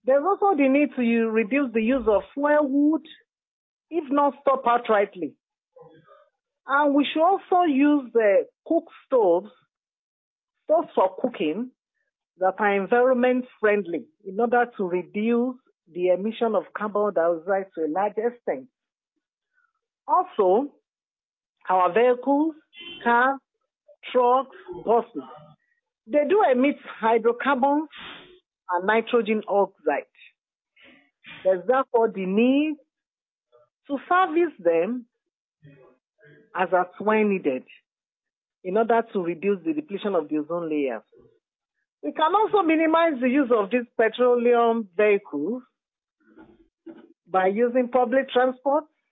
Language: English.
There's also the need to reduce the use of fuel wood, if not stop outrightly. And we should also use the cook stoves for cooking that are environment friendly in order to reduce the emission of carbon dioxide to a large extent. Also, our vehicles, cars, trucks, buses, they do emit hydrocarbons and nitrogen oxide. There's therefore the need to service them as at when needed in order to reduce the depletion of the ozone layer. We can also minimize the use of these petroleum vehicles by using public transport,